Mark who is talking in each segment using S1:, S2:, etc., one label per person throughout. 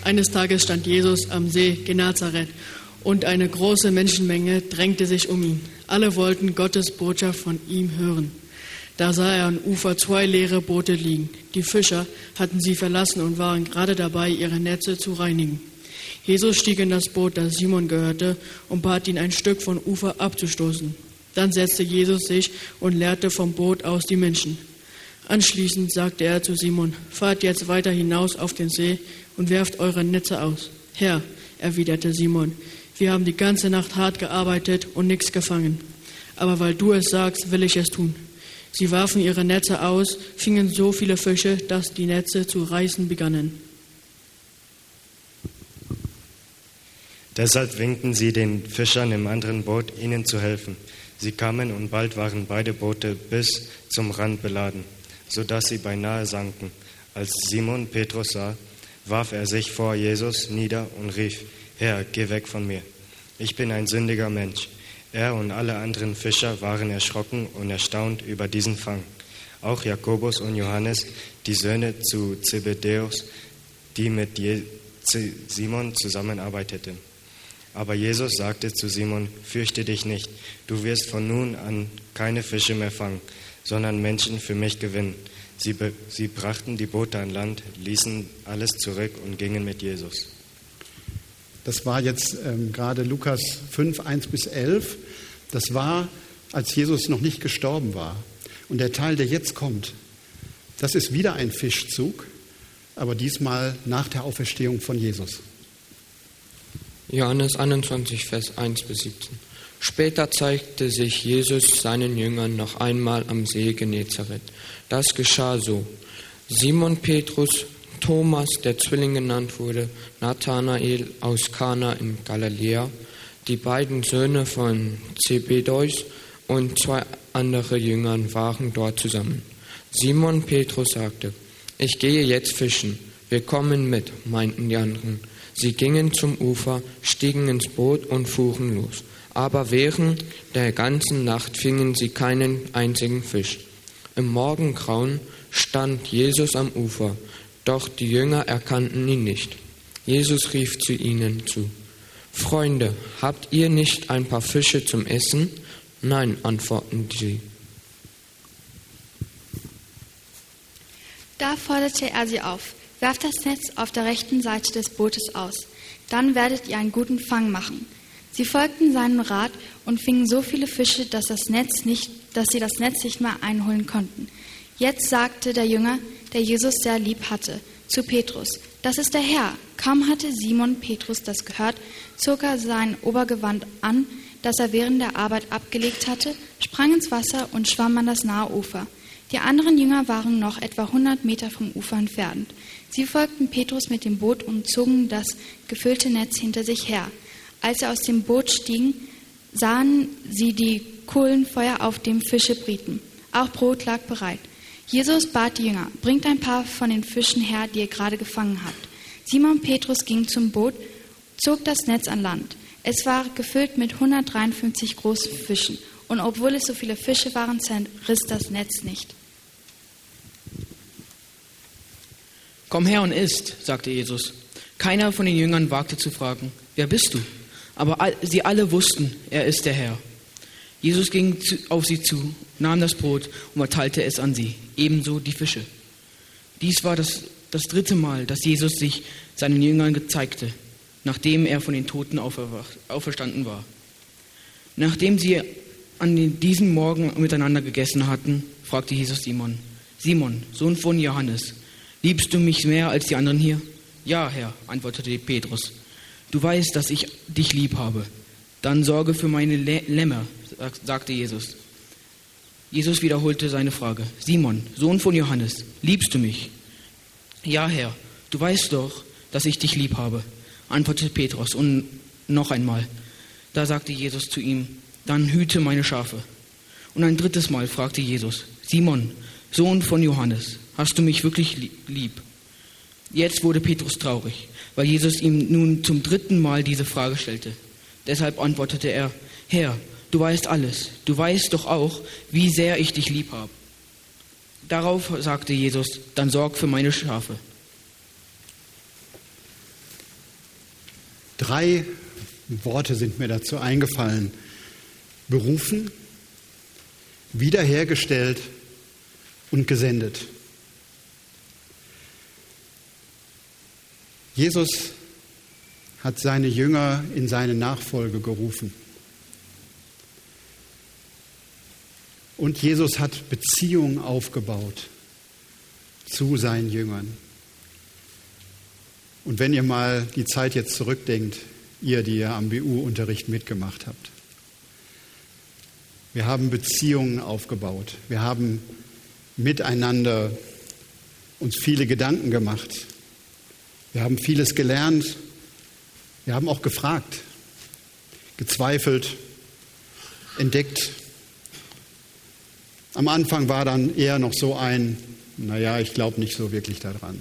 S1: Eines Tages stand Jesus am See Genezareth und eine große Menschenmenge drängte sich um ihn. Alle wollten Gottes Botschaft von ihm hören. Da sah er am Ufer 2 leere Boote liegen. Die Fischer hatten sie verlassen und waren gerade dabei, ihre Netze zu reinigen. Jesus stieg in das Boot, das Simon gehörte, und bat ihn, ein Stück vom Ufer abzustoßen. Dann setzte Jesus sich und leerte vom Boot aus die Menschen. Anschließend sagte er zu Simon: Fahrt jetzt weiter hinaus auf den See und werft eure Netze aus. Herr, erwiderte Simon, wir haben die ganze Nacht hart gearbeitet und nichts gefangen. Aber weil du es sagst, will ich es tun. Sie warfen ihre Netze aus, fingen so viele Fische, dass die Netze zu reißen begannen.
S2: Deshalb winkten sie den Fischern im anderen Boot, ihnen zu helfen. Sie kamen und bald waren beide Boote bis zum Rand beladen, sodass sie beinahe sanken. Als Simon Petrus sah, warf er sich vor Jesus nieder und rief: Herr, geh weg von mir. Ich bin ein sündiger Mensch. Er und alle anderen Fischer waren erschrocken und erstaunt über diesen Fang. Auch Jakobus und Johannes, die Söhne zu Zebedäus, die mit Simon zusammenarbeiteten. Aber Jesus sagte zu Simon: Fürchte dich nicht, du wirst von nun an keine Fische mehr fangen, sondern Menschen für mich gewinnen. Sie brachten die Boote an Land, ließen alles zurück und gingen mit Jesus.
S3: Das war jetzt gerade Lukas 5, 1-11. Das war, als Jesus noch nicht gestorben war. Und der Teil, der jetzt kommt, das ist wieder ein Fischzug, aber diesmal nach der Auferstehung von Jesus.
S4: Johannes 21, Vers 1-17. Später zeigte sich Jesus seinen Jüngern noch einmal am See Genezareth. Das geschah so: Simon Petrus, Thomas, der Zwilling genannt wurde, Nathanael aus Kana in Galiläa, die beiden Söhne von Zebedäus und 2 andere Jünger waren dort zusammen. Simon Petrus sagte: Ich gehe jetzt fischen. Wir kommen mit, meinten die anderen. Sie gingen zum Ufer, stiegen ins Boot und fuhren los. Aber während der ganzen Nacht fingen sie keinen einzigen Fisch. Im Morgengrauen stand Jesus am Ufer, doch die Jünger erkannten ihn nicht. Jesus rief zu ihnen zu: Freunde, habt ihr nicht ein paar Fische zum Essen? Nein, antworteten sie.
S5: Da forderte er sie auf: Werft das Netz auf der rechten Seite des Bootes aus, dann werdet ihr einen guten Fang machen. Sie folgten seinem Rat und fingen so viele Fische, dass sie das Netz nicht mehr einholen konnten. Jetzt sagte der Jünger, der Jesus sehr lieb hatte, zu Petrus: Das ist der Herr. Kaum hatte Simon Petrus das gehört, zog er sein Obergewand an, das er während der Arbeit abgelegt hatte, sprang ins Wasser und schwamm an das nahe Ufer. Die anderen Jünger waren noch etwa 100 Meter vom Ufer entfernt. Sie folgten Petrus mit dem Boot und zogen das gefüllte Netz hinter sich her. Als sie aus dem Boot stiegen, sahen sie die Kohlenfeuer, auf dem Fische brieten. Auch Brot lag bereit. Jesus bat die Jünger: Bringt ein paar von den Fischen her, die ihr gerade gefangen habt. Simon Petrus ging zum Boot, zog das Netz an Land. Es war gefüllt mit 153 großen Fischen. Und obwohl es so viele Fische waren, zerriss das Netz nicht.
S6: Komm her und isst, sagte Jesus. Keiner von den Jüngern wagte zu fragen: Wer bist du? Aber sie alle wussten, er ist der Herr. Jesus ging auf sie zu, nahm das Brot und verteilte es an sie, ebenso die Fische. Dies war das 3. Mal, dass Jesus sich seinen Jüngern zeigte, nachdem er von den Toten auferstanden war. Nachdem sie an diesem Morgen miteinander gegessen hatten, fragte Jesus Simon: Simon, Sohn von Johannes, liebst du mich mehr als die anderen hier? Ja, Herr, antwortete Petrus. Du weißt, dass ich dich lieb habe. Dann sorge für meine Lämmer, sagte Jesus. Jesus wiederholte seine Frage: Simon, Sohn von Johannes, liebst du mich? Ja, Herr, du weißt doch, dass ich dich lieb habe, antwortete Petrus. Und noch einmal. Da sagte Jesus zu ihm: Dann hüte meine Schafe. Und ein 3. Mal fragte Jesus: Simon, Sohn von Johannes, hast du mich wirklich lieb? Jetzt wurde Petrus traurig, weil Jesus ihm nun zum 3. Mal diese Frage stellte. Deshalb antwortete er: Herr, du weißt alles. Du weißt doch auch, wie sehr ich dich lieb habe. Darauf sagte Jesus: Dann sorg für meine Schafe.
S3: 3 Worte sind mir dazu eingefallen. Berufen, wiederhergestellt und gesendet. Jesus hat seine Jünger in seine Nachfolge gerufen. Und Jesus hat Beziehungen aufgebaut zu seinen Jüngern. Und wenn ihr mal die Zeit jetzt zurückdenkt, ihr, die ja am BU-Unterricht mitgemacht habt. Wir haben Beziehungen aufgebaut. Wir haben miteinander uns viele Gedanken gemacht. Wir haben vieles gelernt. Wir haben auch gefragt, gezweifelt, entdeckt. Am Anfang war dann eher noch so ein, naja, ich glaube nicht so wirklich daran.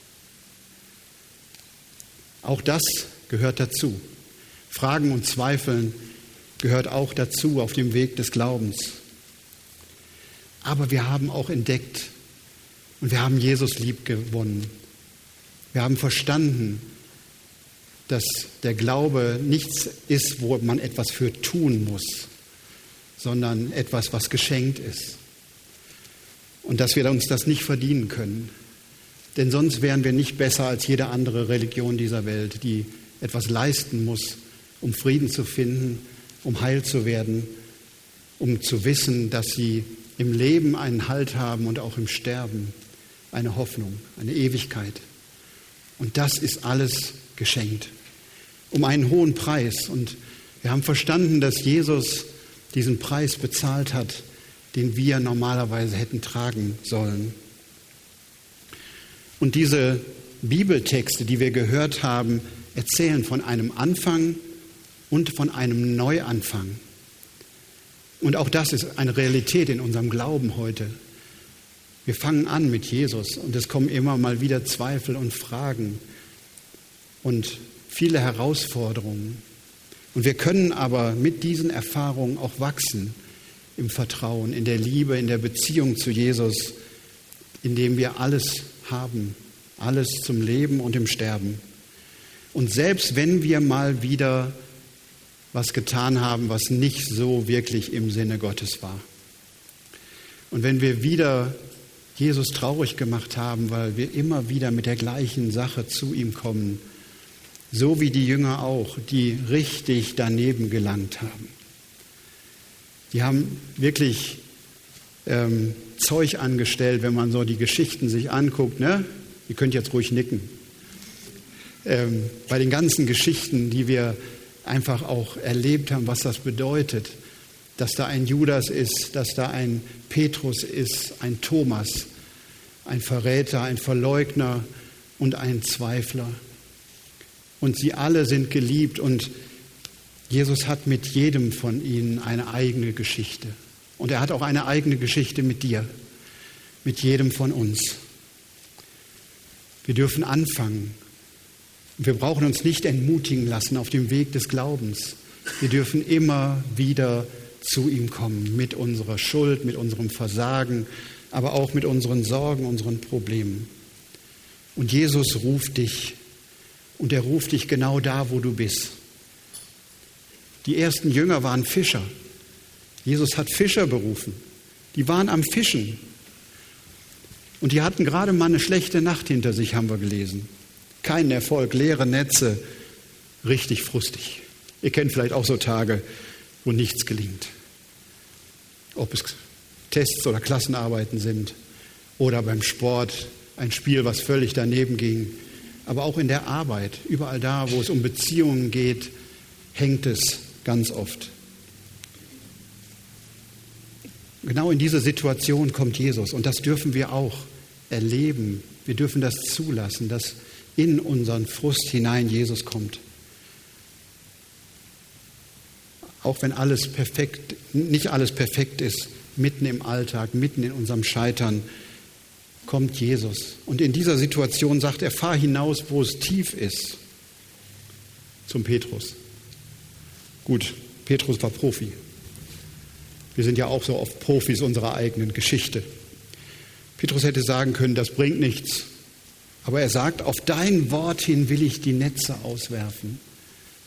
S3: Auch das gehört dazu. Fragen und Zweifeln gehört auch dazu auf dem Weg des Glaubens. Aber wir haben auch entdeckt und wir haben Jesus lieb gewonnen. Wir haben verstanden, dass der Glaube nichts ist, wo man etwas für tun muss, sondern etwas, was geschenkt ist. Und dass wir uns das nicht verdienen können. Denn sonst wären wir nicht besser als jede andere Religion dieser Welt, die etwas leisten muss, um Frieden zu finden, um heil zu werden, um zu wissen, dass sie im Leben einen Halt haben und auch im Sterben eine Hoffnung, eine Ewigkeit. Und das ist alles geschenkt, um einen hohen Preis. Und wir haben verstanden, dass Jesus diesen Preis bezahlt hat, den wir normalerweise hätten tragen sollen. Und diese Bibeltexte, die wir gehört haben, erzählen von einem Anfang und von einem Neuanfang. Und auch das ist eine Realität in unserem Glauben heute. Wir fangen an mit Jesus und es kommen immer mal wieder Zweifel und Fragen und viele Herausforderungen. Und wir können aber mit diesen Erfahrungen auch wachsen im Vertrauen, in der Liebe, in der Beziehung zu Jesus, indem wir alles haben, alles zum Leben und im Sterben. Und selbst wenn wir mal wieder was getan haben, was nicht so wirklich im Sinne Gottes war. Und wenn wir wieder Jesus traurig gemacht haben, weil wir immer wieder mit der gleichen Sache zu ihm kommen, so wie die Jünger auch, die richtig daneben gelangt haben. Die haben wirklich Zeug angestellt, wenn man so die Geschichten sich anguckt. Ne? Ihr könnt jetzt ruhig nicken. Bei den ganzen Geschichten, die wir einfach auch erlebt haben, was das bedeutet, dass da ein Judas ist, dass da ein Petrus ist, ein Thomas, ein Verräter, ein Verleugner und ein Zweifler. Und sie alle sind geliebt und Jesus hat mit jedem von ihnen eine eigene Geschichte. Und er hat auch eine eigene Geschichte mit dir, mit jedem von uns. Wir dürfen anfangen. Wir brauchen uns nicht entmutigen lassen auf dem Weg des Glaubens. Wir dürfen immer wieder zu ihm kommen mit unserer Schuld, mit unserem Versagen, aber auch mit unseren Sorgen, unseren Problemen. Und Jesus ruft dich und er ruft dich genau da, wo du bist. Die ersten Jünger waren Fischer. Jesus hat Fischer berufen. Die waren am Fischen. Und die hatten gerade mal eine schlechte Nacht hinter sich, haben wir gelesen. Kein Erfolg, leere Netze, richtig frustig. Ihr kennt vielleicht auch so Tage, wo nichts gelingt. Ob es Tests oder Klassenarbeiten sind oder beim Sport, ein Spiel, was völlig daneben ging. Aber auch in der Arbeit, überall da, wo es um Beziehungen geht, hängt es ganz oft. Genau in diese Situation kommt Jesus und das dürfen wir auch erleben. Wir dürfen das zulassen, dass in unseren Frust hinein Jesus kommt. Auch wenn nicht alles perfekt ist, mitten im Alltag, mitten in unserem Scheitern, kommt Jesus. Und in dieser Situation sagt er, fahr hinaus, wo es tief ist, zum Petrus. Gut, Petrus war Profi. Wir sind ja auch so oft Profis unserer eigenen Geschichte. Petrus hätte sagen können, das bringt nichts. Aber er sagt, auf dein Wort hin will ich die Netze auswerfen.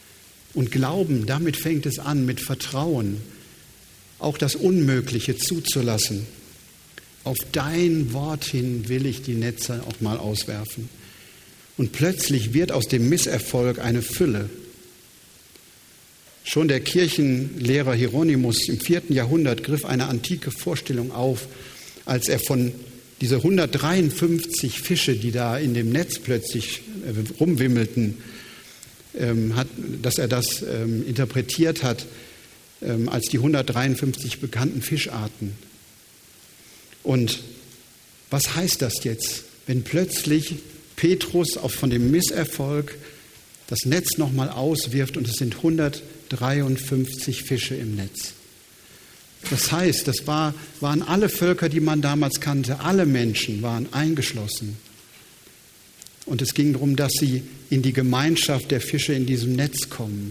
S3: Und Glauben, damit fängt es an, mit Vertrauen, auch das Unmögliche zuzulassen. Auf dein Wort hin will ich die Netze auch mal auswerfen. Und plötzlich wird aus dem Misserfolg eine Fülle. Schon der Kirchenlehrer Hieronymus im 4. Jahrhundert griff eine antike Vorstellung auf, als er von diese 153 Fische, die da in dem Netz plötzlich rumwimmelten, dass er das interpretiert hat als die 153 bekannten Fischarten. Und was heißt das jetzt, wenn plötzlich Petrus auch von dem Misserfolg das Netz nochmal auswirft und es sind 153 Fische im Netz? Das heißt, das waren alle Völker, die man damals kannte, alle Menschen waren eingeschlossen. Und es ging darum, dass sie in die Gemeinschaft der Fische in diesem Netz kommen.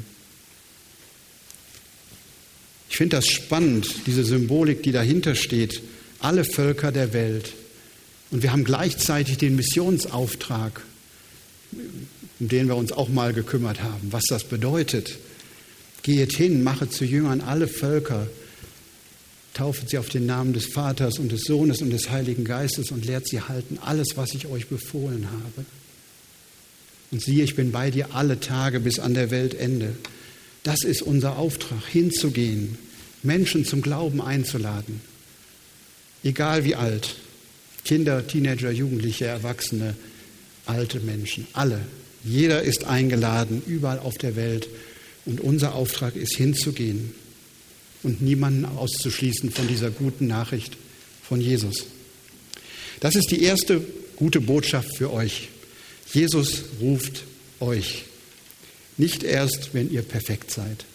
S3: Ich finde das spannend, diese Symbolik, die dahinter steht. Alle Völker der Welt. Und wir haben gleichzeitig den Missionsauftrag, um den wir uns auch mal gekümmert haben, was das bedeutet. Geht hin, mache zu Jüngern alle Völker, taufet sie auf den Namen des Vaters und des Sohnes und des Heiligen Geistes und lehrt sie halten alles, was ich euch befohlen habe. Und siehe, ich bin bei dir alle Tage bis an der Weltende. Das ist unser Auftrag, hinzugehen, Menschen zum Glauben einzuladen. Egal wie alt, Kinder, Teenager, Jugendliche, Erwachsene, alte Menschen, alle. Jeder ist eingeladen, überall auf der Welt. Und unser Auftrag ist, hinzugehen und niemanden auszuschließen von dieser guten Nachricht von Jesus. Das ist die erste gute Botschaft für euch. Jesus ruft euch. Nicht erst, wenn ihr perfekt seid.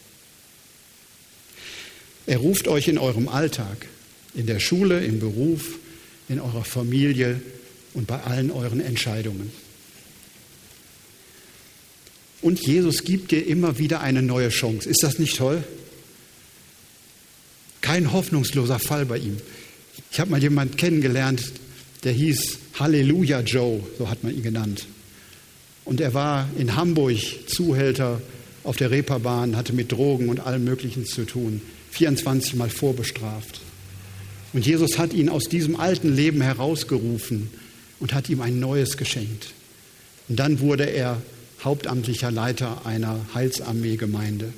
S3: Er ruft euch in eurem Alltag, in der Schule, im Beruf, in eurer Familie und bei allen euren Entscheidungen. Und Jesus gibt dir immer wieder eine neue Chance. Ist das nicht toll? Kein hoffnungsloser Fall bei ihm. Ich habe mal jemanden kennengelernt, der hieß Halleluja Joe, so hat man ihn genannt. Und er war in Hamburg Zuhälter auf der Reeperbahn, hatte mit Drogen und allem Möglichen zu tun, 24 Mal vorbestraft. Und Jesus hat ihn aus diesem alten Leben herausgerufen und hat ihm ein neues geschenkt. Und dann wurde er hauptamtlicher Leiter einer Heilsarmee-Gemeinde.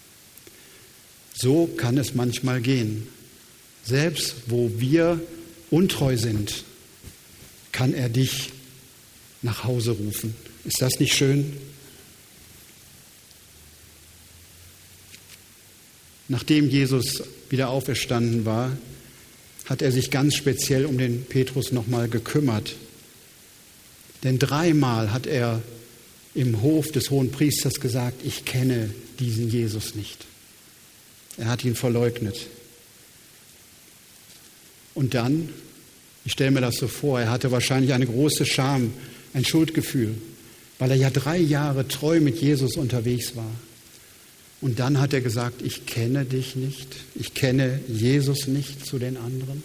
S3: So kann es manchmal gehen. Selbst wo wir untreu sind, kann er dich nach Hause rufen. Ist das nicht schön? Nachdem Jesus wieder auferstanden war, hat er sich ganz speziell um den Petrus nochmal gekümmert. Denn 3-mal hat er im Hof des Hohenpriesters gesagt, ich kenne diesen Jesus nicht. Er hat ihn verleugnet. Und dann, ich stelle mir das so vor, er hatte wahrscheinlich eine große Scham, ein Schuldgefühl, weil er ja 3 Jahre treu mit Jesus unterwegs war. Und dann hat er gesagt, ich kenne dich nicht, ich kenne Jesus nicht zu den anderen.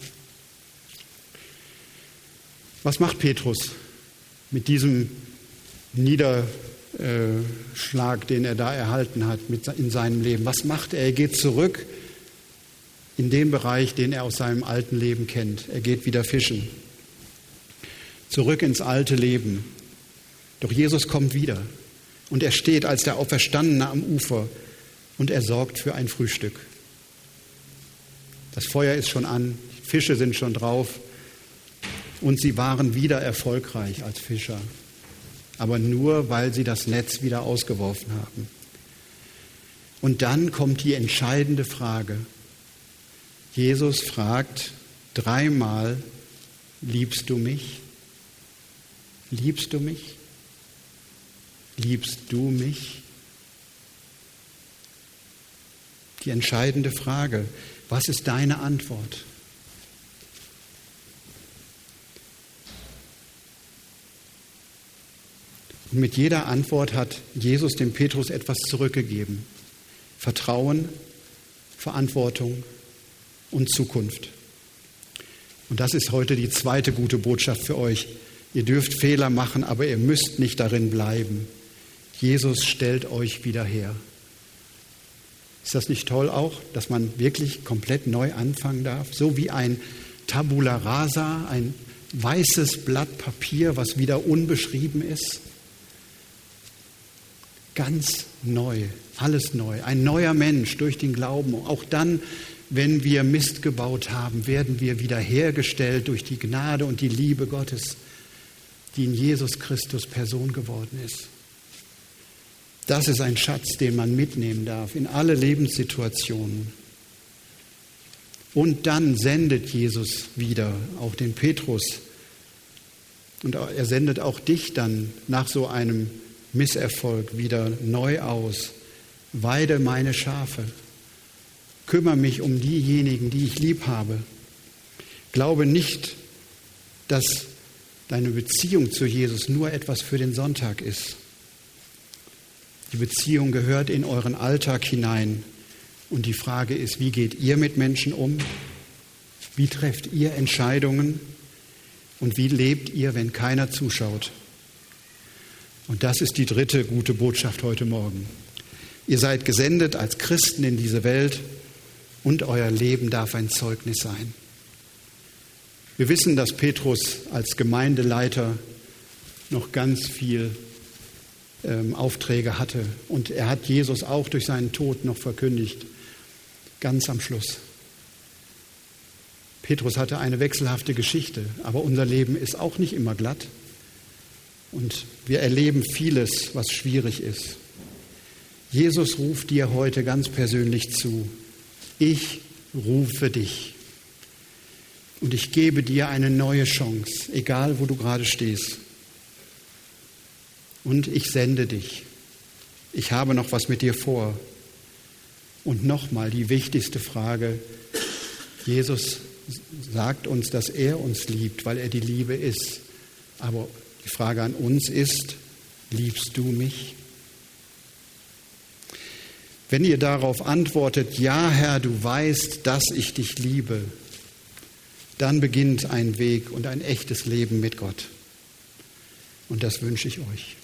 S3: Was macht Petrus mit diesem Niederschlag, den er da erhalten hat in seinem Leben? Was macht er? Er geht zurück in den Bereich, den er aus seinem alten Leben kennt. Er geht wieder fischen. Zurück ins alte Leben. Doch Jesus kommt wieder und er steht als der Auferstandene am Ufer und er sorgt für ein Frühstück. Das Feuer ist schon an, die Fische sind schon drauf und sie waren wieder erfolgreich als Fischer. Aber nur, weil sie das Netz wieder ausgeworfen haben. Und dann kommt die entscheidende Frage. Jesus fragt 3-mal, liebst du mich? Liebst du mich? Liebst du mich? Die entscheidende Frage. Was ist deine Antwort? Und mit jeder Antwort hat Jesus dem Petrus etwas zurückgegeben. Vertrauen, Verantwortung und Zukunft. Und das ist heute die zweite gute Botschaft für euch. Ihr dürft Fehler machen, aber ihr müsst nicht darin bleiben. Jesus stellt euch wieder her. Ist das nicht toll auch, dass man wirklich komplett neu anfangen darf? So wie ein Tabula rasa, ein weißes Blatt Papier, was wieder unbeschrieben ist. Ganz neu, alles neu. Ein neuer Mensch durch den Glauben. Auch dann, wenn wir Mist gebaut haben, werden wir wiederhergestellt durch die Gnade und die Liebe Gottes, die in Jesus Christus Person geworden ist. Das ist ein Schatz, den man mitnehmen darf in alle Lebenssituationen. Und dann sendet Jesus wieder auch den Petrus. Und er sendet auch dich dann nach so einem Misserfolg wieder neu aus. Weide meine Schafe. Kümmere mich um diejenigen, die ich lieb habe. Glaube nicht, dass deine Beziehung zu Jesus nur etwas für den Sonntag ist. Die Beziehung gehört in euren Alltag hinein. Und die Frage ist, wie geht ihr mit Menschen um? Wie trefft ihr Entscheidungen? Und wie lebt ihr, wenn keiner zuschaut? Und das ist die dritte gute Botschaft heute Morgen. Ihr seid gesendet als Christen in diese Welt und euer Leben darf ein Zeugnis sein. Wir wissen, dass Petrus als Gemeindeleiter noch ganz viel Aufträge hatte. Und er hat Jesus auch durch seinen Tod noch verkündigt. Ganz am Schluss. Petrus hatte eine wechselhafte Geschichte, aber unser Leben ist auch nicht immer glatt. Und wir erleben vieles, was schwierig ist. Jesus ruft dir heute ganz persönlich zu. Ich rufe dich. Und ich gebe dir eine neue Chance, egal wo du gerade stehst. Und ich sende dich. Ich habe noch was mit dir vor. Und nochmal die wichtigste Frage. Jesus sagt uns, dass er uns liebt, weil er die Liebe ist. Aber die Frage an uns ist, liebst du mich? Wenn ihr darauf antwortet, ja Herr, du weißt, dass ich dich liebe, dann beginnt ein Weg und ein echtes Leben mit Gott. Und das wünsche ich euch.